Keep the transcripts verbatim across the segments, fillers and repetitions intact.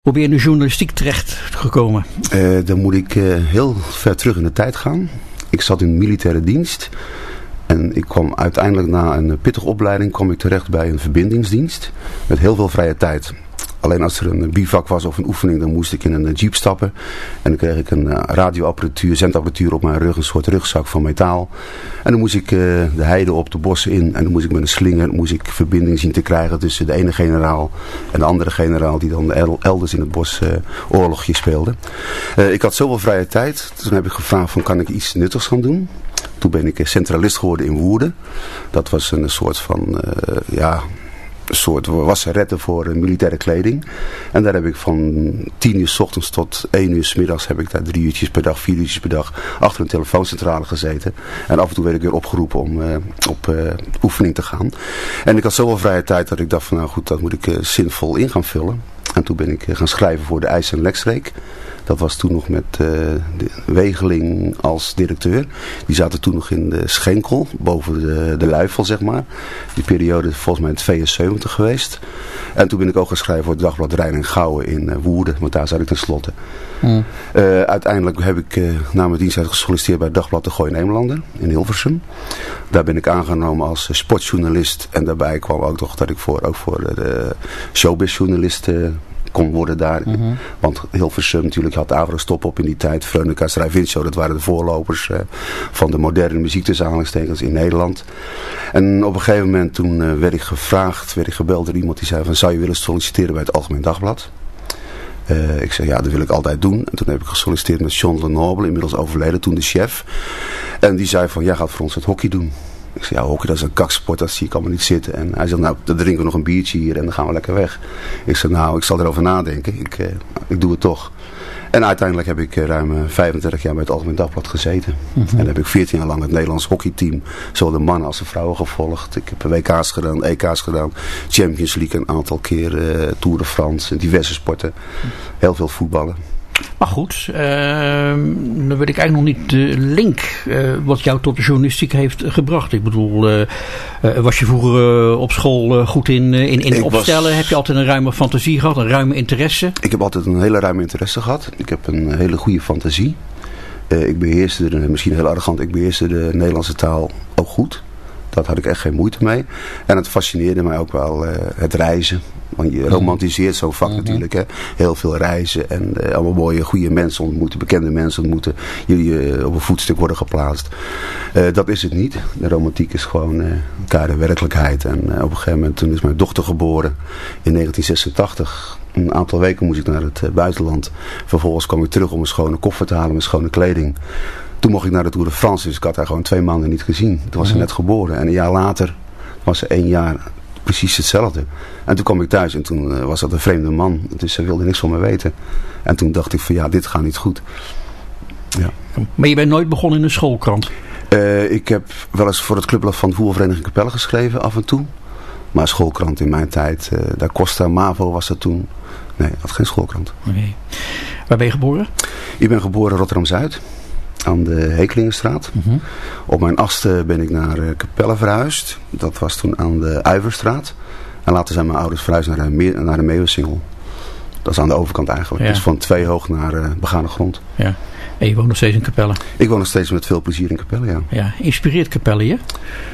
Hoe ben je in de journalistiek terecht gekomen? Uh, dan moet ik uh, heel ver terug in de tijd gaan. Ik zat in militaire dienst. En ik kwam uiteindelijk na een pittige opleiding kwam ik terecht bij een verbindingsdienst. Met heel veel vrije tijd. Alleen als er een bivak was of een oefening, dan moest ik in een jeep stappen. En dan kreeg ik een radioapparatuur, zendapparatuur op mijn rug, een soort rugzak van metaal. En dan moest ik uh, de heide op, de bossen in. En dan moest ik met een slinger moest ik verbinding zien te krijgen tussen de ene generaal en de andere generaal die dan elders in het bos uh, oorlogje speelde. Uh, ik had zoveel vrije tijd. Toen heb ik gevraagd van kan ik iets nuttigs gaan doen. Toen ben ik centralist geworden in Woerden. Dat was een soort van, uh, ja... een soort wasseretten voor uh, militaire kleding. En daar heb ik van tien uur 's ochtends tot één uur 's middags heb ik daar drie uurtjes per dag, vier uurtjes per dag achter een telefooncentrale gezeten. En af en toe werd ik weer opgeroepen om uh, op uh, oefening te gaan. En ik had zoveel vrije tijd dat ik dacht van nou goed, dat moet ik uh, zinvol in gaan vullen. En toen ben ik uh, gaan schrijven voor de IJs- en Lekstreek. Dat was toen nog met uh, de Wegeling als directeur. Die zaten toen nog in de Schenkel, boven de, de Luifel zeg maar. Die periode is volgens mij in het vierenzeventig geweest. En toen ben ik ook gaan schrijven voor het dagblad Rijn en Gouwen in uh, Woerden. Want daar zat ik tenslotte. Mm. Uh, uiteindelijk heb ik uh, na mijn dienst gesolliciteerd bij het dagblad De Gooi Nederlander in Hilversum. Daar ben ik aangenomen als uh, sportjournalist. En daarbij kwam ook toch dat ik voor, ook voor de showbizjournalist uh, kon worden daar. Mm-hmm. Want Hilversum natuurlijk had Avrostop op in die tijd. Veronica Drive-In-Show, dat waren de voorlopers uh, van de moderne muziek tussen aanhalingstekens in Nederland. En op een gegeven moment toen uh, werd ik gevraagd, werd ik gebeld door iemand die zei van zou je willen solliciteren bij het Algemeen Dagblad? Uh, ik zei ja, dat wil ik altijd doen. En toen heb ik gesolliciteerd met John Lenoble, inmiddels overleden, toen de chef. En die zei van jij gaat voor ons het hockey doen. Ik zei, ja, hockey dat is een kaksport, dat zie ik allemaal niet zitten. En hij zei, nou, dan drinken we nog een biertje hier en dan gaan we lekker weg. Ik zei, nou, ik zal erover nadenken. Ik, uh, ik doe het toch. En uiteindelijk heb ik uh, ruim uh, vijfendertig jaar bij het Algemeen Dagblad gezeten. Mm-hmm. En heb ik veertien jaar lang het Nederlands hockeyteam, zowel de mannen als de vrouwen, gevolgd. Ik heb W K's gedaan, E K's gedaan, Champions League een aantal keer, uh, Tour de France, diverse sporten. Heel veel voetballen. Maar goed, uh, dan weet ik eigenlijk nog niet de link uh, wat jou tot de journalistiek heeft gebracht. Ik bedoel, uh, uh, was je vroeger uh, op school uh, goed in, uh, in, in opstellen? Was... Heb je altijd een ruime fantasie gehad, een ruime interesse? Ik heb altijd een hele ruime interesse gehad. Ik heb een hele goede fantasie. Uh, ik beheerste, de, misschien heel arrogant, ik beheerste de Nederlandse taal ook goed. Dat had ik echt geen moeite mee. En het fascineerde mij ook wel uh, het reizen. Want je romantiseert zo'n vak mm-hmm. natuurlijk. Hè. Heel veel reizen en uh, allemaal mooie, goede mensen ontmoeten. Bekende mensen ontmoeten. Jullie uh, op een voetstuk worden geplaatst. Uh, dat is het niet. De romantiek is gewoon uh, de werkelijkheid. En uh, op een gegeven moment toen is mijn dochter geboren. In negentien zesentachtig. Een aantal weken moest ik naar het uh, buitenland. Vervolgens kwam ik terug om een schone koffer te halen met schone kleding. Toen mocht ik naar de Tour de France. Dus ik had haar gewoon twee maanden niet gezien. Toen was mm-hmm. ze net geboren. En een jaar later was ze één jaar precies hetzelfde. En toen kwam ik thuis en toen uh, was dat een vreemde man. Dus ze wilde niks van me weten. En toen dacht ik van ja, dit gaat niet goed. Ja. Maar je bent nooit begonnen in een schoolkrant? Uh, ik heb wel eens voor het clubblad van de voetbalvereniging Capelle geschreven af en toe. Maar schoolkrant in mijn tijd, uh, daar Costa, Mavo was dat toen. Nee, ik had geen schoolkrant. Okay. Waar ben je geboren? Ik ben geboren in Rotterdam-Zuid. Aan de Hekelingenstraat. Mm-hmm. Op mijn achtste ben ik naar uh, Capelle verhuisd. Dat was toen aan de Uiverstraat. En later zijn mijn ouders verhuisd naar de, Me- naar de Meeuwensingel. Dat is aan de overkant eigenlijk. Ja. Dus van twee hoog naar uh, begane grond. Ja. En je woont nog steeds in Capelle? Ik woon nog steeds met veel plezier in Capelle, ja. Ja. Inspireert Capelle je?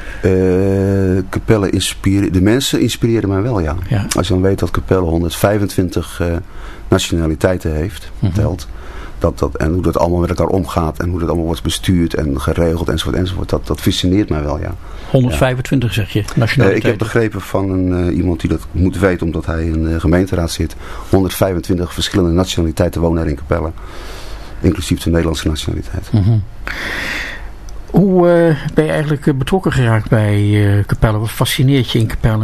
Uh, Capelle inspireert... De mensen inspireren mij wel, ja. ja. Als je dan weet dat Capelle honderdvijfentwintig uh, nationaliteiten heeft, mm-hmm. telt... Dat, dat, en hoe dat allemaal met elkaar omgaat en hoe dat allemaal wordt bestuurd en geregeld enzovoort enzovoort. Dat, dat fascineert mij wel, ja. honderdvijfentwintig ja. zeg je, nationaliteit. Uh, ik heb begrepen van een, uh, iemand die dat moet weten omdat hij in de gemeenteraad zit. honderdvijfentwintig verschillende nationaliteiten wonen er in Capelle. Inclusief de Nederlandse nationaliteit. Mm-hmm. Hoe uh, ben je eigenlijk betrokken geraakt bij uh, Capelle? Wat fascineert je in Capelle?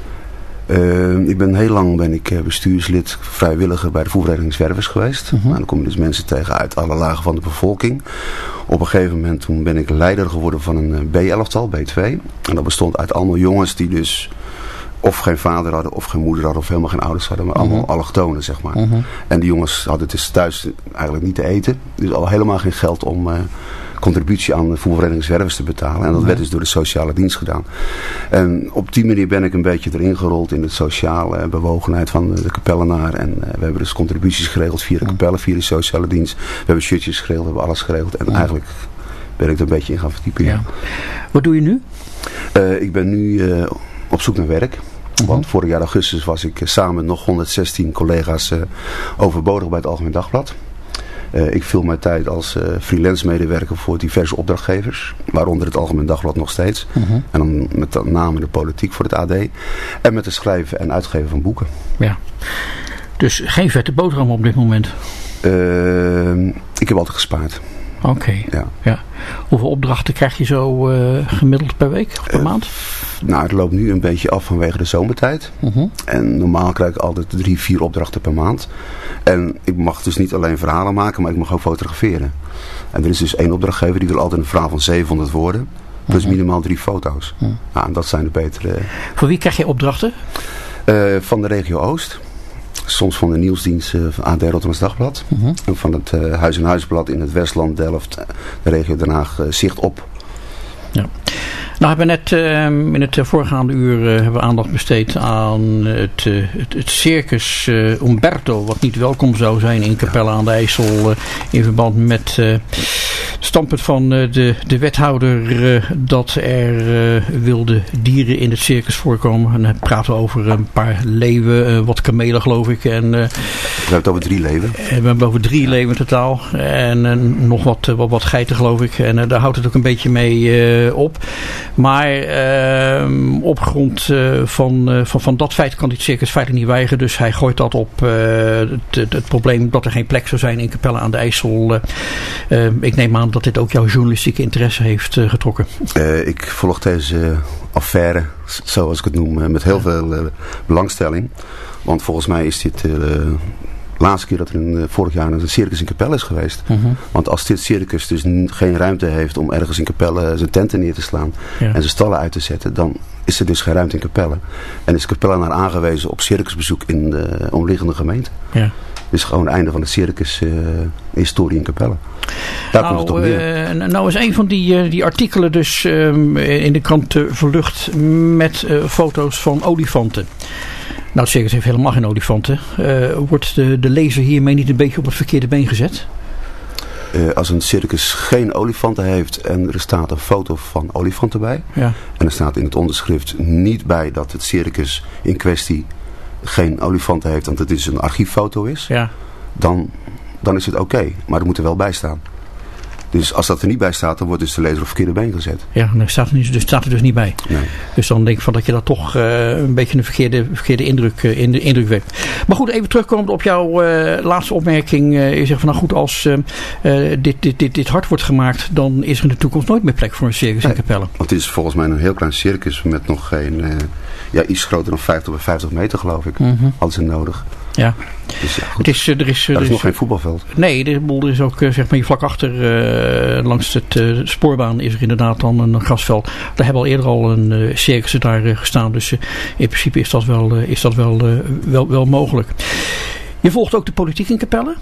Uh, ik ben heel lang ben ik bestuurslid, vrijwilliger bij de voetbalvereniging Zwervers geweest. Uh-huh. Nou, dan kom je dus mensen tegen uit alle lagen van de bevolking. Op een gegeven moment toen ben ik leider geworden van een B-elftal, B twee. En dat bestond uit allemaal jongens die dus of geen vader hadden, of geen moeder hadden, of helemaal geen ouders hadden. Maar allemaal uh-huh. allochtonen, zeg maar. Uh-huh. En die jongens hadden dus thuis eigenlijk niet te eten. Dus al helemaal geen geld om uh, contributie aan de voetbalvereniging Zwervers te betalen. En dat werd dus door de sociale dienst gedaan. En op die manier ben ik een beetje erin gerold in de sociale bewogenheid van de Kapellenaar. En uh, we hebben dus contributies geregeld via de kapellen, via de sociale dienst. We hebben shirtjes geregeld, we hebben alles geregeld. En ja. eigenlijk ben ik er een beetje in gaan verdiepen. Ja. Ja. Wat doe je nu? Uh, ik ben nu uh, op zoek naar werk. Uh-huh. Want vorig jaar augustus was ik uh, samen met nog honderdzestien collega's uh, overbodig bij het Algemeen Dagblad. Uh, ik vul mijn tijd als uh, freelance medewerker voor diverse opdrachtgevers. Waaronder het Algemeen Dagblad nog steeds. Uh-huh. En dan met name de politiek voor het A D. En met het schrijven en uitgeven van boeken. Ja. Dus geen vette boterham op dit moment? Uh, ik heb altijd gespaard. Oké. Okay. Ja. Ja. Hoeveel opdrachten krijg je zo uh, gemiddeld per week of per uh, maand? Nou, het loopt nu een beetje af vanwege de zomertijd. Uh-huh. En normaal krijg ik altijd drie, vier opdrachten per maand. En ik mag dus niet alleen verhalen maken, maar ik mag ook fotograferen. En er is dus één opdrachtgever die wil altijd een verhaal van zevenhonderd woorden. Plus uh-huh. minimaal drie foto's. Uh-huh. Nou, en dat zijn de betere... Voor wie krijg je opdrachten? Uh, van de regio Oost. Soms van de nieuwsdienst uh, van A D Rotterdams Dagblad. Uh-huh. En van het uh, Huis en Huisblad in het Westland, Delft, de regio Den Haag, uh, Zicht op. Ja. Nou, hebben we net uh, in het voorgaande uur uh, hebben we aandacht besteed aan het, uh, het, het circus uh, Umberto, wat niet welkom zou zijn in Capelle aan de IJssel uh, in verband met uh, het standpunt van uh, de, de wethouder uh, dat er uh, wilde dieren in het circus voorkomen. En dan praten we over een paar leeuwen, uh, wat kamelen geloof ik. En, uh, we hebben het over drie leeuwen. We hebben het over drie leeuwen in totaal. En uh, nog wat, uh, wat, wat geiten geloof ik. En uh, daar houdt het ook een beetje mee uh, op. Maar uh, op grond uh, van, uh, van, van dat feit kan dit circus feitelijk niet weigeren. Dus hij gooit dat op uh, het, het, het probleem dat er geen plek zou zijn in Capelle aan de IJssel. Uh, uh, ik neem aan dat dit ook jouw journalistieke interesse heeft uh, getrokken. Uh, ik volg deze uh, affaire, zoals ik het noem, uh, met heel ja. veel uh, belangstelling. Want volgens mij is dit... Uh, de laatste keer dat er een, vorig jaar een circus in Capelle is geweest. Uh-huh. Want als dit circus dus n- geen ruimte heeft om ergens in Capelle zijn tenten neer te slaan ja. en zijn stallen uit te zetten, dan is er dus geen ruimte in Capelle. En is Capelle naar aangewezen op circusbezoek in de omliggende gemeente. Ja. Dus gewoon het einde van de circus uh, historie in Capelle. Daar nou, komt het op neer. Uh, nou is een van die, uh, die artikelen dus um, in de krant uh, verlucht met uh, foto's van olifanten. Nou, het circus heeft helemaal geen olifanten. Uh, wordt de, de lezer hiermee niet een beetje op het verkeerde been gezet? Uh, als een circus geen olifanten heeft en er staat een foto van olifanten bij. Ja. En er staat in het onderschrift niet bij dat het circus in kwestie geen olifanten heeft, want het is een archieffoto is. Ja. Dan, dan is het oké. Okay, maar er moet er wel bij staan. Dus als dat er niet bij staat, dan wordt dus de lezer op het verkeerde been gezet. Ja, dan staat er, niet, dus staat er dus niet bij. Nee. Dus dan denk ik van dat je dat toch uh, een beetje een verkeerde, verkeerde indruk, uh, in de indruk wekt. Maar goed, even terugkomend op jouw uh, laatste opmerking. Uh, je zegt van nou goed, als uh, uh, dit, dit, dit, dit hard wordt gemaakt, dan is er in de toekomst nooit meer plek voor een circus nee, in Capelle. Want het is volgens mij een heel klein circus met nog geen, uh, ja, iets groter dan vijftig bij vijftig meter geloof ik. Mm-hmm. Hadden ze nodig. Ja. Dus ja, het is, er is, er er is is nog geen voetbalveld. Nee, er is ook zeg maar hier vlak achter uh, langs het uh, spoorbaan is er inderdaad dan een grasveld. Daar hebben al eerder al een uh, circus daar uh, gestaan. Dus uh, in principe is dat wel, uh, is dat wel, uh, wel, wel mogelijk. Je volgt ook de politiek in Capelle?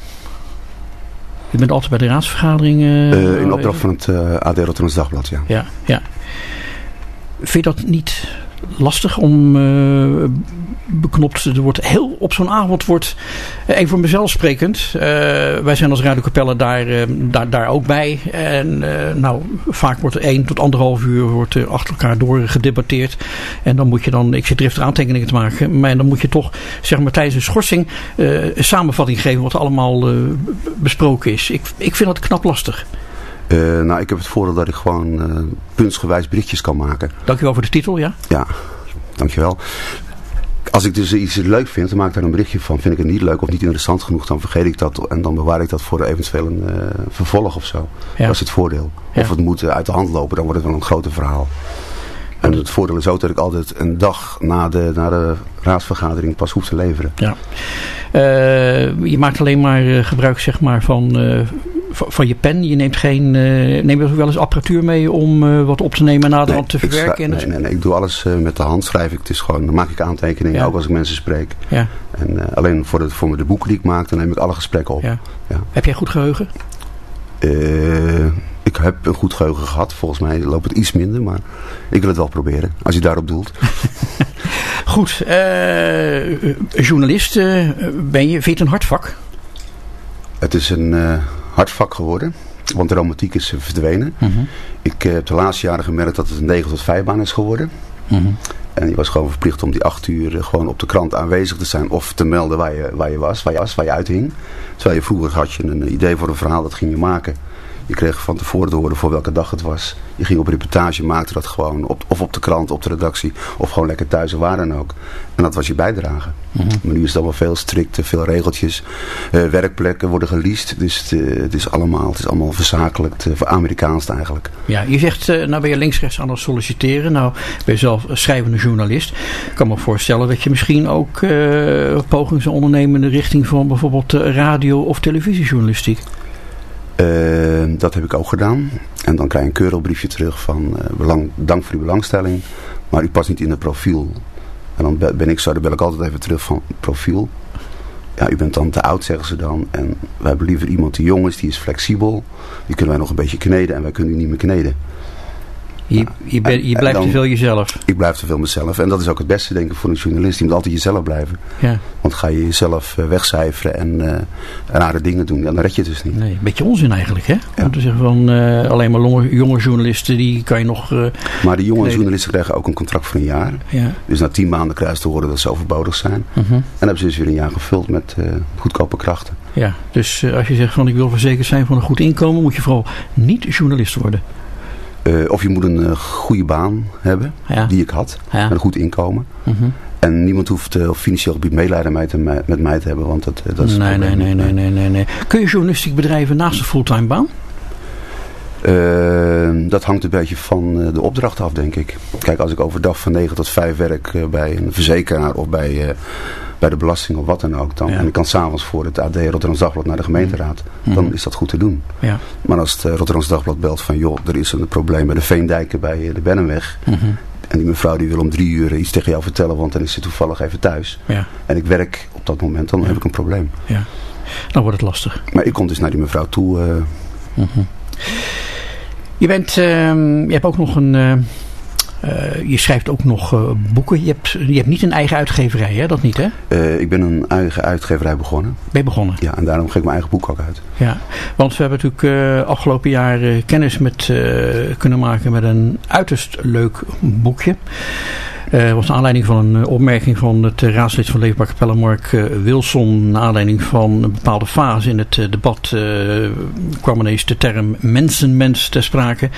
Je bent altijd bij de raadsvergadering. Uh, uh, in opdracht van het uh, A D Rotterdams Dagblad, ja. Ja, ja. Vind je dat niet lastig om uh, beknopt, er wordt heel op zo'n avond wordt, uh, even voor mezelf sprekend, uh, wij zijn als Radio Capelle daar, uh, daar, daar ook bij en uh, nou vaak wordt er één tot anderhalf uur wordt er achter elkaar door gedebatteerd en dan moet je dan, ik zit driftig aantekeningen te maken, maar dan moet je toch zeg maar tijdens een schorsing uh, een samenvatting geven wat allemaal uh, besproken is. Ik, ik vind dat knap lastig. Uh, nou, ik heb het voordeel dat ik gewoon uh, puntsgewijs berichtjes kan maken. Dankjewel voor de titel, ja? Ja, dankjewel. Als ik dus iets leuk vind, dan maak ik daar een berichtje van. Vind ik het niet leuk of niet interessant genoeg, dan vergeet ik dat en dan bewaar ik dat voor eventueel een uh, vervolg of zo. Ja. Dat is het voordeel. Ja. Of het moet uit de hand lopen, dan wordt het wel een groter verhaal. En het voordeel is ook dat ik altijd een dag na de, na de raadsvergadering pas hoef te leveren. Ja. Uh, je maakt alleen maar uh, gebruik zeg maar, van, uh, van, van je pen. Je neemt geen, uh, neem je wel eens apparatuur mee om uh, wat op te nemen en na de hand te verwerken? Schrijf, nee, nee, nee, ik doe alles uh, met de hand. Schrijf ik. Het is gewoon, dan maak ik aantekeningen, ja. Ook als ik mensen spreek. Ja. En uh, alleen voor de, voor de boeken die ik maak, dan neem ik alle gesprekken op. Ja. Ja. Heb jij goed geheugen? Uh, Ik heb een goed geheugen gehad. Volgens mij loopt het iets minder, maar ik wil het wel proberen. Als je daarop doelt. Goed. Uh, journalist uh, ben je. Vind je het een hard vak? Het is een uh, hard vak geworden. Want de romantiek is verdwenen. Mm-hmm. Ik uh, heb de laatste jaren gemerkt dat het een negen tot vijf baan is geworden. Mm-hmm. En je was gewoon verplicht om die acht uur uh, gewoon op de krant aanwezig te zijn. Of te melden waar je, waar je was, waar je was, waar je uithing. Terwijl je vroeger had je een idee voor een verhaal, dat ging je maken. Je kreeg van tevoren te horen voor welke dag het was. Je ging op reportage, maakte dat gewoon op, of op de krant, op de redactie. Of gewoon lekker thuis en waar dan ook. En dat was je bijdrage. Mm-hmm. Maar nu is het allemaal veel strikter, veel regeltjes. Uh, werkplekken worden geleased. Dus het, uh, het, is, allemaal, het is allemaal verzakelijkt, uh, Amerikaans eigenlijk. Ja, je zegt, uh, nou ben je links-rechts aan het solliciteren. Nou ben je zelf schrijvende journalist. Ik kan me voorstellen dat je misschien ook uh, pogingen zou ondernemen in de richting van bijvoorbeeld uh, radio- of televisiejournalistiek. Uh, dat heb ik ook gedaan. En dan krijg je een keurbriefje terug van uh, belang, dank voor uw belangstelling. Maar u past niet in het profiel. En dan ben ik zo, dan bel ik altijd even terug van profiel. Ja, u bent dan te oud, zeggen ze dan. En wij hebben liever iemand die jong is, die is flexibel. Die kunnen wij nog een beetje kneden en wij kunnen u niet meer kneden. Je, je, ben, je blijft dan, te veel jezelf. Ik blijf te veel mezelf. En dat is ook het beste, denk ik, voor een journalist. Je moet altijd jezelf blijven. Ja. Want ga je jezelf uh, wegcijferen en uh, rare dingen doen, dan red je het dus niet. Nee, een beetje onzin eigenlijk, hè? Ja. Om te zeggen van uh, alleen maar longe, jonge journalisten, die kan je nog... Uh, maar die jonge journalisten krijgen ook een contract voor een jaar. Ja. Dus na tien maanden krijgen ze te horen dat ze overbodig zijn. Uh-huh. En dan hebben ze dus weer een jaar gevuld met uh, goedkope krachten. Ja, dus uh, als je zegt van ik wil verzekerd zijn van een goed inkomen, moet je vooral niet journalist worden. Uh, of je moet een uh, goede baan hebben, ja. die ik had, ja. met een goed inkomen. Uh-huh. En niemand hoeft uh, op financieel gebied medelijden met, me, met mij te hebben, want dat, dat is nee, nee, nee, nee, nee, nee, nee. Kun je journalistiek bedrijven naast een fulltime baan? Uh, dat hangt een beetje van uh, de opdracht af, denk ik. Kijk, als ik overdag van negen tot vijf werk uh, bij een verzekeraar of bij... Uh, bij de belasting of wat dan ook. Dan, ja. En ik kan s'avonds voor het A D Rotterdams Dagblad naar de gemeenteraad. Mm. Dan is dat goed te doen. Ja. Maar als het uh, Rotterdams Dagblad belt van... joh, er is een probleem bij de Veendijken bij uh, de Bennenweg. Mm-hmm. En die mevrouw die wil om drie uur iets tegen jou vertellen... want dan is ze toevallig even thuis. Ja. En ik werk op dat moment, dan ja. heb ik een probleem. Ja. Dan wordt het lastig. Maar ik kom dus naar die mevrouw toe. Uh... Mm-hmm. Je bent... Uh, je hebt ook nog een... Uh... Uh, je schrijft ook nog uh, boeken. Je hebt, je hebt niet een eigen uitgeverij, hè? Dat niet, hè? Uh, ik ben een eigen uitgeverij begonnen. Ben je begonnen? Ja, en daarom geef ik mijn eigen boek ook uit. Ja, want we hebben natuurlijk uh, afgelopen jaar uh, kennis met, uh, kunnen maken met een uiterst leuk boekje. Dat uh, was naar aanleiding van een opmerking van het uh, raadslid van Leefbaar Capelle, Mark uh, Wilson. Naar aanleiding van een bepaalde fase in het uh, debat uh, kwam ineens de term mensenmens ter sprake.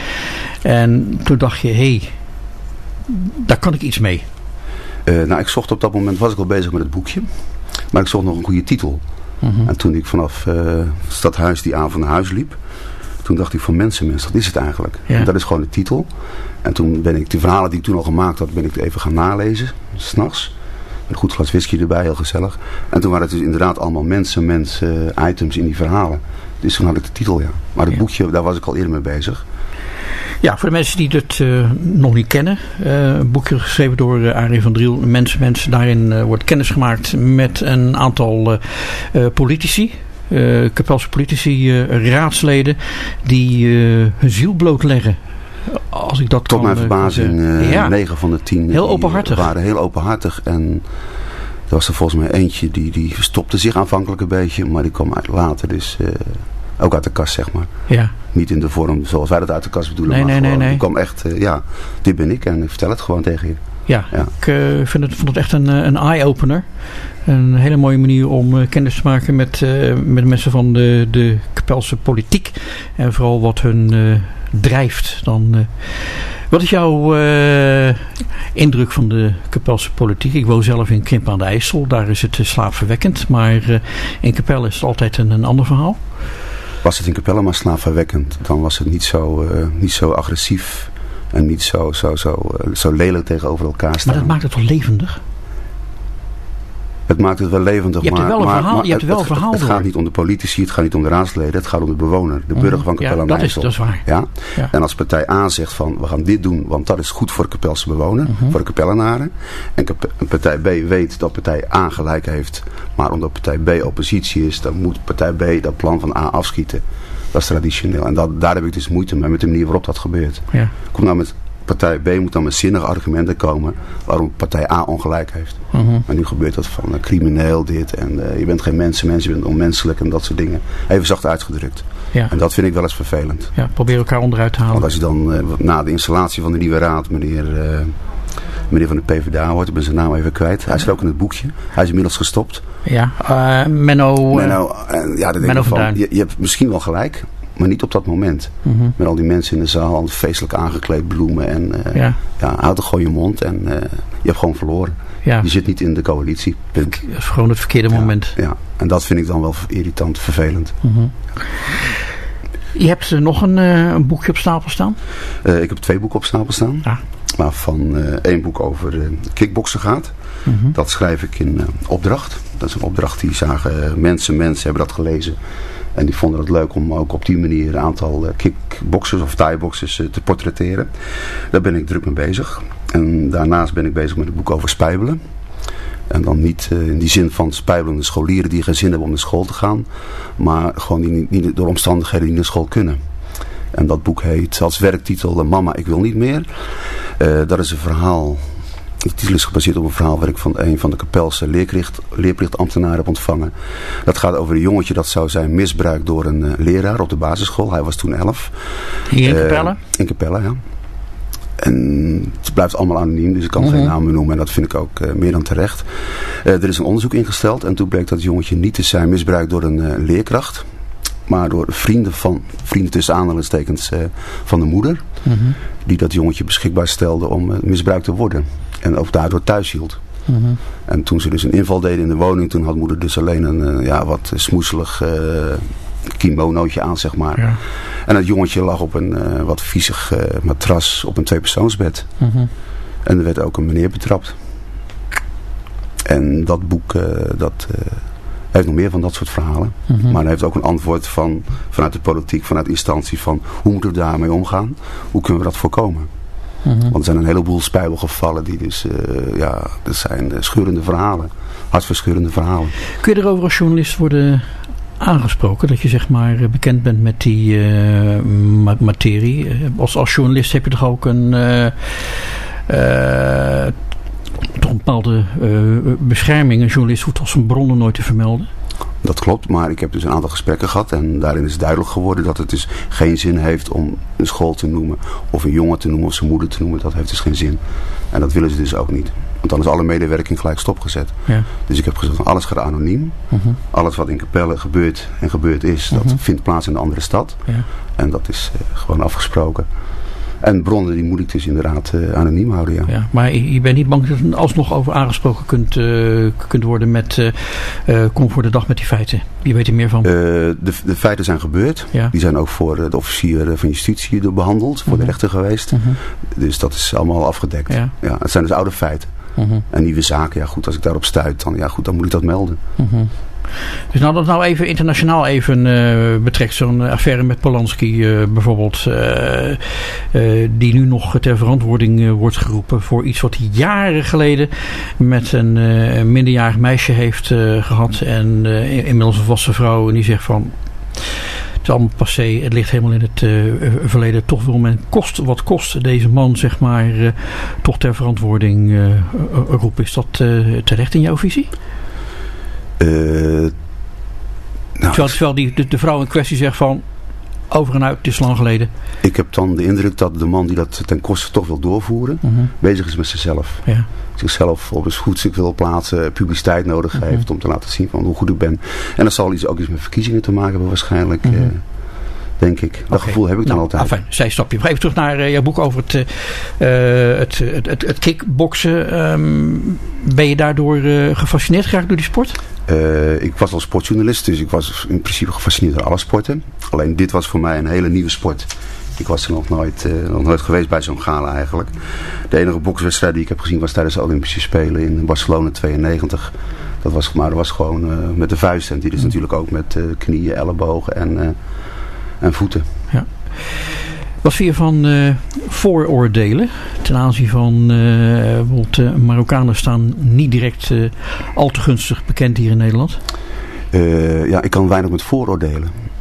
En toen dacht je, hé... Hey, daar kan ik iets mee. Uh, nou, ik zocht op dat moment, was ik al bezig met het boekje. Maar ik zocht nog een goede titel. Uh-huh. En toen ik vanaf uh, het stadhuis die avond naar huis liep. Toen dacht ik van mensenmens, dat is het eigenlijk. Ja. En dat is gewoon de titel. En toen ben ik de verhalen die ik toen al gemaakt had, ben ik even gaan nalezen. 'S'nachts. Met een goed glas whisky erbij, heel gezellig. En toen waren het dus inderdaad allemaal mensen, mensen, uh, items in die verhalen. Dus toen had ik de titel, ja. Maar het ja. boekje, daar was ik al eerder mee bezig. Ja, voor de mensen die het uh, nog niet kennen. Uh, een boekje geschreven door uh, Arie van Driel. Mensen, mensen. Daarin uh, wordt kennis gemaakt met een aantal uh, uh, politici. Uh, Kapelse politici, uh, raadsleden. Die uh, hun ziel blootleggen. Als ik dat Tot kan, mijn verbazing, uh, ja. negen van de tien heel openhartig. waren heel openhartig. En er was er volgens mij eentje die, die verstopte zich aanvankelijk een beetje. Maar die kwam uit later dus... Uh, ook uit de kast, zeg maar. Ja. Niet in de vorm zoals wij dat uit de kast bedoelen. Nee, maar nee, gewoon, nee, nee. Ik kwam echt, uh, ja, dit ben ik en ik vertel het gewoon tegen je. Ja, ja. ik uh, vind het, vond het echt een, een eye-opener. Een hele mooie manier om uh, kennis te maken met, uh, met mensen van de, de Kapelse politiek. En vooral wat hun uh, drijft. Dan, uh, wat is jouw uh, indruk van de Kapelse politiek? Ik woon zelf in Krimpen aan de IJssel. Daar is het uh, slaapverwekkend. Maar uh, in Capelle is het altijd een, een ander verhaal. Was het in Capelle maar slaapverwekkend, dan was het niet zo, uh, niet zo agressief en niet zo, zo, zo, uh, zo lelijk tegenover elkaar staan. Maar dat maakt het toch levendig? Het maakt het wel levendig, je hebt er wel maar, een verhaal, maar je hebt er wel het, een verhaal het, het door. gaat niet om de politici, het gaat niet om de raadsleden, het gaat om de bewoner, de burger van Capelle aan de IJssel. Ja, dat is waar. Ja? Ja. En als partij A zegt van, we gaan dit doen, want dat is goed voor de Kapelse bewoner, uh-huh. voor de Capellenaren. En partij B weet dat partij A gelijk heeft, maar omdat partij B oppositie is, dan moet partij B dat plan van A afschieten. Dat is traditioneel. En dat, daar heb ik dus moeite mee, met de manier waarop dat gebeurt. Ja. Kom nou met partij B moet dan met zinnige argumenten komen waarom partij A ongelijk heeft. Uh-huh. En nu gebeurt dat van uh, crimineel dit en uh, je bent geen mensenmens, je bent onmenselijk en dat soort dingen. Even zacht uitgedrukt. Ja. En dat vind ik wel eens vervelend. Ja, probeer elkaar onderuit te halen. Want als je dan uh, na de installatie van de nieuwe raad meneer, uh, meneer van de PvdA hoort, ik ben zijn naam even kwijt. Hij is er ook in het boekje. Hij is inmiddels gestopt. Ja, uh, Menno... Menno, uh, ja, dat Menno van van, je, je hebt misschien wel gelijk, maar niet op dat moment. Uh-huh. Met al die mensen in de zaal, al feestelijk aangekleed, bloemen en uh, ja. ja, houd toch gewoon je mond en uh, je hebt gewoon verloren. Ja. Je zit niet in de coalitie, punt. Dat is gewoon het verkeerde ja, moment. Ja, en dat vind ik dan wel irritant, vervelend. Uh-huh. Je hebt nog een, uh, een boekje op stapel staan? Uh, ik heb twee boeken op stapel staan. Ah. Waarvan uh, één boek over uh, kickboksen gaat. Uh-huh. Dat schrijf ik in uh, opdracht. Dat is een opdracht die zagen uh, mensen, mensen hebben dat gelezen. En die vonden het leuk om ook op die manier een aantal uh, kickboxers of thaiboxers uh, te portretteren. Daar ben ik druk mee bezig. En daarnaast ben ik bezig met een boek over spijbelen. En dan niet uh, in die zin van spijbelende scholieren die geen zin hebben om naar school te gaan. Maar gewoon die niet, niet door omstandigheden die naar school kunnen. En dat boek heet als werktitel Mama, ik wil niet meer. Uh, dat is een verhaal... De titel is gebaseerd op een verhaal waar ik van een van de Kapelse leerplicht, leerplichtambtenaren heb ontvangen. Dat gaat over een jongetje dat zou zijn misbruikt door een uh, leraar op de basisschool. Hij was toen elf. Hier in Capelle? Uh, in Capelle, ja. En het blijft allemaal anoniem, dus ik kan mm-hmm. geen namen noemen en dat vind ik ook uh, meer dan terecht. Uh, er is een onderzoek ingesteld en toen bleek dat jongetje niet te zijn misbruikt door een uh, leerkracht. Maar door vrienden van, vrienden tussen aanhalingstekens uh, van de moeder. Mm-hmm. Die dat jongetje beschikbaar stelde om uh, misbruikt te worden. En ook daardoor thuis hield. Mm-hmm. En toen ze dus een inval deden in de woning, toen had moeder dus alleen een uh, ja, wat smoeselig uh, kimonootje aan, zeg maar. Ja. En het jongetje lag op een uh, wat viezig uh, matras op een tweepersoonsbed. Mm-hmm. En er werd ook een meneer betrapt. En dat boek, uh, dat... Uh, Hij heeft nog meer van dat soort verhalen. Mm-hmm. Maar hij heeft ook een antwoord van, vanuit de politiek, vanuit de instantie van hoe moeten we daarmee omgaan? Hoe kunnen we dat voorkomen? Mm-hmm. Want er zijn een heleboel spijbelgevallen die dus, uh, ja, dat zijn scheurende verhalen. Hartverscheurende verhalen. Kun je erover als journalist worden aangesproken? Dat je zeg maar bekend bent met die uh, materie. Als, als journalist heb je toch ook een... Uh, uh, toch een bepaalde uh, bescherming. Een journalist hoeft als zijn bronnen nooit te vermelden. Dat klopt, maar ik heb dus een aantal gesprekken gehad en daarin is duidelijk geworden dat het dus geen zin heeft om een school te noemen of een jongen te noemen of zijn moeder te noemen. Dat heeft dus geen zin. En dat willen ze dus ook niet. Want dan is alle medewerking gelijk stopgezet. Ja. Dus ik heb gezegd, alles gaat anoniem. Uh-huh. Alles wat in Capelle gebeurt en gebeurd is, dat uh-huh. vindt plaats in een andere stad. Ja. En dat is uh, gewoon afgesproken. En bronnen die moet ik dus inderdaad uh, anoniem houden, ja. ja. Maar je bent niet bang dat je alsnog over aangesproken kunt, uh, kunt worden met uh, uh, kom voor de dag met die feiten. Je weet er meer van. Uh, de, de feiten zijn gebeurd. Ja. Die zijn ook voor uh, de officier van justitie behandeld. Voor uh-huh. de rechter geweest. Uh-huh. Dus dat is allemaal afgedekt. Ja. Ja, het zijn dus oude feiten. Uh-huh. En nieuwe zaken, ja goed, als ik daarop stuit, dan, ja, goed, dan moet ik dat melden. Uh-huh. Dus nou dat nou even internationaal even uh, betrekt, zo'n affaire met Polanski uh, bijvoorbeeld, uh, uh, die nu nog ter verantwoording uh, wordt geroepen voor iets wat hij jaren geleden met een uh, minderjarig meisje heeft uh, gehad en uh, inmiddels een volwassen vrouw en die zegt van het is allemaal passé, het ligt helemaal in het uh, verleden, toch wil men kost wat kost deze man zeg maar uh, toch ter verantwoording uh, roepen. Is dat uh, terecht in jouw visie? Uh, nou, terwijl, terwijl die, de, de vrouw in kwestie zegt van over en uit, het is lang geleden. Ik heb dan de indruk dat de man die dat ten koste toch wil doorvoeren, uh-huh. bezig is met zichzelf. Ja. Zichzelf op een goed wil plaatsen, publiciteit nodig uh-huh. heeft om te laten zien van hoe goed ik ben. En dat zal iets, ook iets met verkiezingen te maken hebben waarschijnlijk. Uh-huh. Uh, denk ik. Dat okay. gevoel heb ik dan nou, altijd. Afijn, zij stapje. Even terug naar uh, jouw boek over het, uh, het, het, het, het kickboksen. Um, ben je daardoor uh, gefascineerd geraakt door die sport? Uh, ik was al sportjournalist, dus ik was in principe gefascineerd door alle sporten. Alleen dit was voor mij een hele nieuwe sport. Ik was er nog nooit, uh, nog nooit geweest bij zo'n gala eigenlijk. De enige bokswedstrijd die ik heb gezien was tijdens de Olympische Spelen in Barcelona tweeënnegentig. Dat was, maar dat was gewoon uh, met de vuist. En die is mm. natuurlijk ook met uh, knieën, ellebogen en... Uh, En voeten. Ja. Wat vind je van uh, vooroordelen ten aanzien van uh, bijvoorbeeld uh, Marokkanen staan niet direct uh, al te gunstig bekend hier in Nederland? Uh, ja, ik kan weinig met vooroordelen.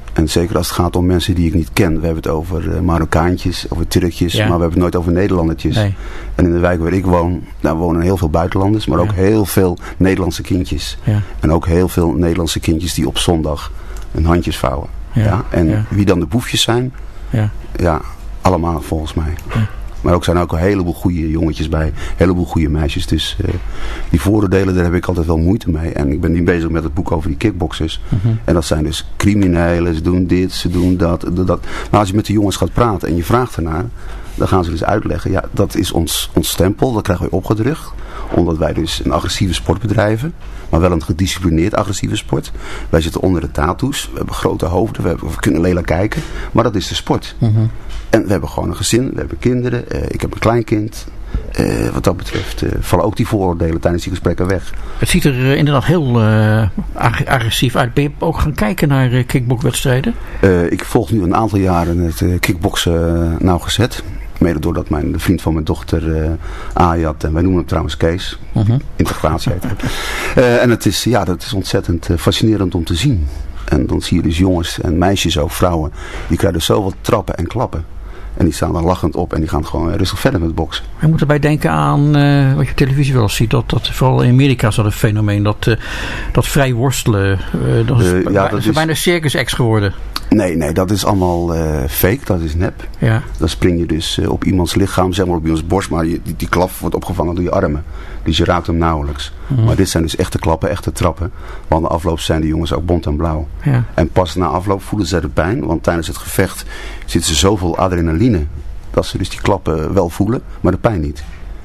En zeker als het gaat om mensen die ik niet ken. We hebben het over uh, Marokkaantjes, over Turkjes, ja. maar we hebben het nooit over Nederlandertjes. Nee. En in de wijk waar ik woon, daar wonen heel veel buitenlanders, maar ja. ook heel veel Nederlandse kindjes. Ja. En ook heel veel Nederlandse kindjes die op zondag hun handjes vouwen. Ja. Ja? En ja. wie dan de boefjes zijn, ja, ja allemaal volgens mij. Ja. Maar ook zijn er ook een heleboel goede jongetjes bij. Een heleboel goede meisjes. Dus uh, die vooroordelen, daar heb ik altijd wel moeite mee. En ik ben nu bezig met het boek over die kickboxers. Uh-huh. En dat zijn dus criminelen. Ze doen dit, ze doen dat, dat. Maar als je met de jongens gaat praten en je vraagt ernaar, dan gaan ze dus uitleggen. Ja, dat is ons, ons stempel. Dat krijgen wij opgedrukt. Omdat wij dus een agressieve sport bedrijven. Maar wel een gedisciplineerd agressieve sport. Wij zitten onder de tattoos. We hebben grote hoofden. We, hebben, we kunnen lelijk kijken. Maar dat is de sport. Uh-huh. En we hebben gewoon een gezin, we hebben kinderen, uh, ik heb een kleinkind. Uh, wat dat betreft uh, vallen ook die vooroordelen tijdens die gesprekken weg. Het ziet er uh, inderdaad heel uh, ag- agressief uit. Ben je ook gaan kijken naar uh, kickboxwedstrijden? Uh, ik volg nu een aantal jaren het uh, kickboksen uh, nauwgezet. Mede doordat mijn de vriend van mijn dochter uh, Ayat, en wij noemen hem trouwens Kees. Uh-huh. Integratie heet het. Uh, en het is, ja, dat is ontzettend uh, fascinerend om te zien. En dan zie je dus jongens en meisjes ook, vrouwen, die krijgen dus zoveel trappen en klappen. En die staan dan lachend op en die gaan gewoon rustig verder met boksen. Je moet erbij denken aan uh, wat je op televisie wel eens ziet. Dat, dat vooral in Amerika is dat een fenomeen. Dat, uh, dat vrij worstelen. Uh, dat is, uh, ja, dat is bijna circus acts geworden. Nee, nee, dat is allemaal uh, fake. Dat is nep. Ja. Dan spring je dus uh, op iemands lichaam, zeg maar op iemands borst. Maar je, die, die klap wordt opgevangen door je armen. Dus je raakt hem nauwelijks. Mm. Maar dit zijn dus echte klappen, echte trappen. Want na afloop zijn de jongens ook bont en blauw. Ja. En pas na afloop voelen ze de pijn. Want tijdens het gevecht zitten ze zoveel adrenaline. Dat ze dus die klappen wel voelen, maar de pijn niet.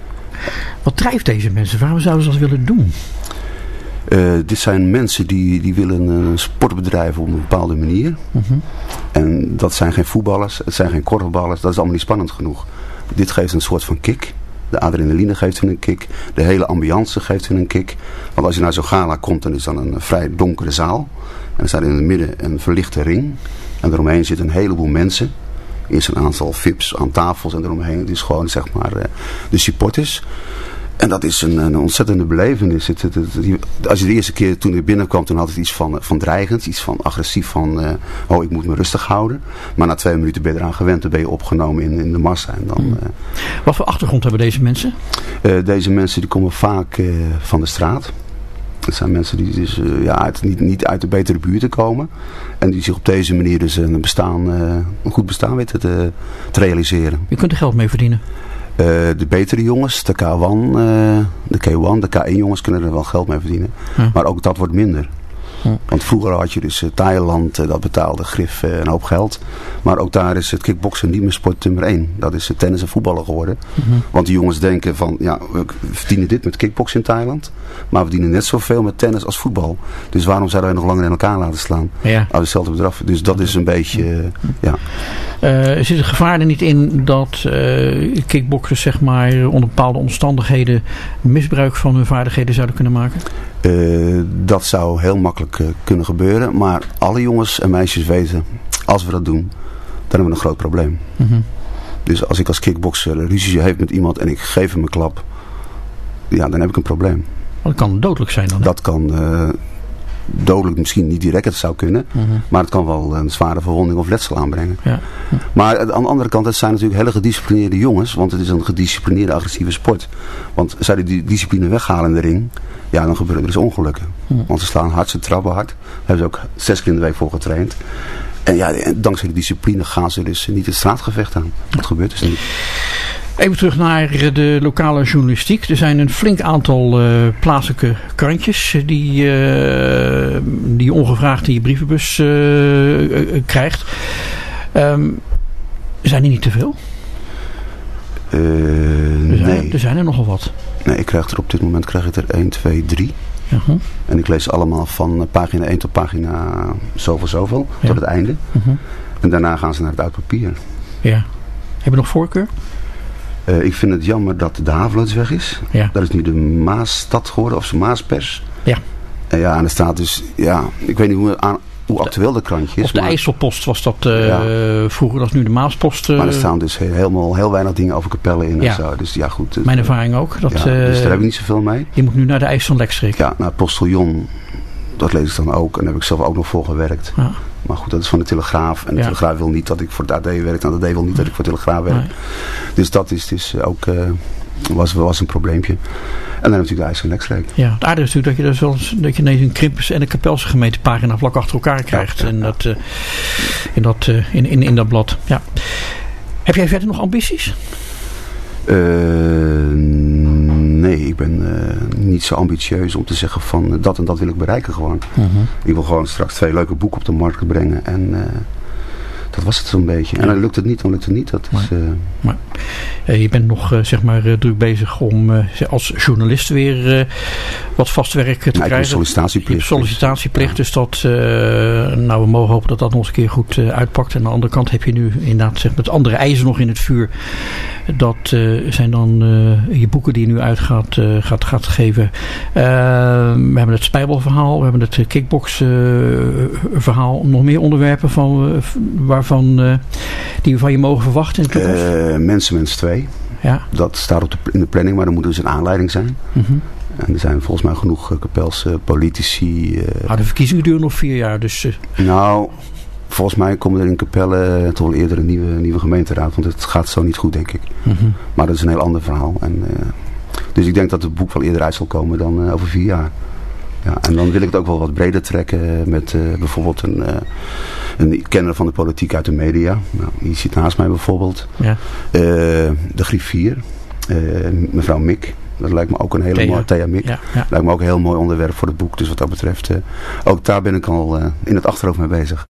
Wat drijft deze mensen? Waarom zouden ze dat willen doen? Uh, dit zijn mensen die, die willen een sport bedrijven op een bepaalde manier. Uh-huh. En dat zijn geen voetballers, het zijn geen korfballers. Dat is allemaal niet spannend genoeg. Dit geeft een soort van kick. De adrenaline geeft hun een kick. De hele ambiance geeft hun een kick. Want als je naar zo'n gala komt, dan is dan een vrij donkere zaal. En er staat in het midden een verlichte ring. En eromheen zitten een heleboel mensen. Eerst een aantal V I P's aan tafels en eromheen. Het is gewoon zeg maar de supporters. En dat is een, een ontzettende belevenis. Het, het, het, het, als je de eerste keer toen ik binnenkwam, toen had het iets van, van dreigend, iets van agressief, van uh, oh ik moet me rustig houden. Maar na twee minuten ben je eraan gewend, dan ben je opgenomen in, in de massa. En dan, uh, Wat voor achtergrond hebben deze mensen? Uh, deze mensen die komen vaak uh, van de straat. Het zijn mensen die dus uh, ja, uit, niet, niet uit de betere buurten komen. En die zich op deze manier dus een, bestaan, uh, een goed bestaan weten te, te realiseren. Je kunt er geld mee verdienen. Uh, de betere jongens, de K één, uh, de K één, de K één jongens kunnen er wel geld mee verdienen. Ja. Maar ook dat wordt minder. Ja. Want vroeger had je dus uh, Thailand, uh, dat betaalde Grif uh, een hoop geld. Maar ook daar is het kickboksen niet meer sport nummer één. Dat is uh, tennis en voetballen geworden. Uh-huh. Want die jongens denken van, ja, we verdienen dit met kickboksen in Thailand. Maar we verdienen net zoveel met tennis als voetbal. Dus waarom zouden wij nog langer in elkaar laten slaan? Ja. Uit hetzelfde bedrag. Dus dat is een beetje, uh, ja. Uh, zit het gevaar er niet in dat uh, kickboxers zeg maar onder bepaalde omstandigheden misbruik van hun vaardigheden zouden kunnen maken? Uh, dat zou heel makkelijk uh, kunnen gebeuren. Maar alle jongens en meisjes weten, als we dat doen, dan hebben we een groot probleem. Uh-huh. Dus als ik als kickboxer ruzie heb met iemand en ik geef hem een klap, ja, dan heb ik een probleem. Dat kan dodelijk zijn dan? Hè? Dat kan uh, dodelijk misschien niet direct, het zou kunnen. Uh-huh. Maar het kan wel een zware verwonding of letsel aanbrengen. Ja. Uh-huh. Maar aan de andere kant, het zijn natuurlijk hele gedisciplineerde jongens. Want het is een gedisciplineerde agressieve sport. Want zij die discipline weghalen in de ring, ja, dan gebeuren er dus ongelukken. Uh-huh. Want ze slaan hard, ze trappen hard. Daar hebben ze ook zes keer in de week voor getraind. En ja, dankzij de discipline gaan ze dus niet het straatgevecht aan. Dat gebeurt dus niet. Even terug naar de lokale journalistiek. Er zijn een flink aantal uh, plaatselijke krantjes die, uh, die je ongevraagd in je brievenbus uh, uh, krijgt. Um, zijn die niet te veel? Uh, er, zijn, nee. er zijn er nogal wat. Nee, ik krijg er op dit moment krijg ik er één, twee, drie. Uh-huh. En ik lees allemaal van pagina één tot pagina zoveel, zoveel. Ja. Tot het einde. Uh-huh. En daarna gaan ze naar het oud papier. Ja. Heb je nog voorkeur? Uh, ik vind het jammer dat de Haveloods weg is. Ja. Dat is nu de Maasstad geworden, of de Maaspers. Ja. En ja, en er staat dus, ja, ik weet niet hoe, aan, hoe actueel de krantje is. Of de maar, IJsselpost was dat uh, ja. vroeger, dat is nu de Maaspost. Uh, maar er staan dus helemaal heel weinig dingen over Capelle in. Ja. En zo. Dus ja, goed. Dus, mijn ervaring ook. Dat, ja, dus daar heb ik niet zoveel mee. Je moet nu naar de IJs van Lekstrik. Ja, naar het Postillon. Dat lees ik dan ook. En daar heb ik zelf ook nog voor gewerkt. Ja. Maar goed, dat is van de Telegraaf. En de ja. Telegraaf wil niet dat ik voor het A D werk. En de A D wil niet dat ik voor de Telegraaf werk. Nee. Dus dat is dus ook... Uh, was, was een probleempje. En dan natuurlijk de IJssel en Lekstreek. Ja, het aardige is natuurlijk dat je, dus wel, dat je ineens een Krimpers en een Kapelse gemeentepagina vlak achter elkaar krijgt. Ja, ja, ja. En dat, uh, in, dat, uh, in, in, in dat blad. Ja. Heb jij verder nog ambities? Uh, nee, ik ben uh, niet zo ambitieus om te zeggen van uh, dat en dat wil ik bereiken gewoon. Uh-huh. Ik wil gewoon straks twee leuke boeken op de markt brengen en uh, dat was het zo'n beetje. En dan lukt het niet, dan lukt het niet. Dat is, uh... maar, uh, je bent nog uh, zeg maar uh, druk bezig om uh, als journalist weer uh, wat vast werk te nou, krijgen. Sollicitatieplicht. Sollicitatieplicht, dus, ja. dus dat, uh, nou we mogen hopen dat dat nog eens een keer goed uh, uitpakt. En aan de andere kant heb je nu inderdaad zeg, met andere ijzer nog in het vuur. Dat uh, zijn dan uh, je boeken die je nu uit gaat, uh, gaat, gaat geven. Uh, we hebben het spijbelverhaal, we hebben het kickbox uh, verhaal. Nog meer onderwerpen van, uh, waarvan uh, die we van je mogen verwachten in de toekomst? Uh, Mensenmens twee. Ja. Dat staat op de, in de planning, maar er moet dus een aanleiding zijn. Uh-huh. En er zijn volgens mij genoeg uh, Kapelse politici. Uh, ah, de verkiezingen duren nog vier jaar. Dus, uh... Nou... Volgens mij komen er in Capelle toch wel eerder een nieuwe, nieuwe gemeenteraad. Want het gaat zo niet goed, denk ik. Mm-hmm. Maar dat is een heel ander verhaal. En, uh, dus ik denk dat het boek wel eerder uit zal komen dan uh, over vier jaar. Ja, en dan wil ik het ook wel wat breder trekken. Met uh, bijvoorbeeld een, uh, een kenner van de politiek uit de media. Nou, die zit naast mij bijvoorbeeld. Ja. Uh, de griffier. Uh, mevrouw Mik. Dat lijkt me ook een hele mooie, Thea Mik. Ja, ja. Lijkt me ook een heel mooi onderwerp voor het boek. Dus wat dat betreft, uh, ook daar ben ik al uh, in het achterhoofd mee bezig.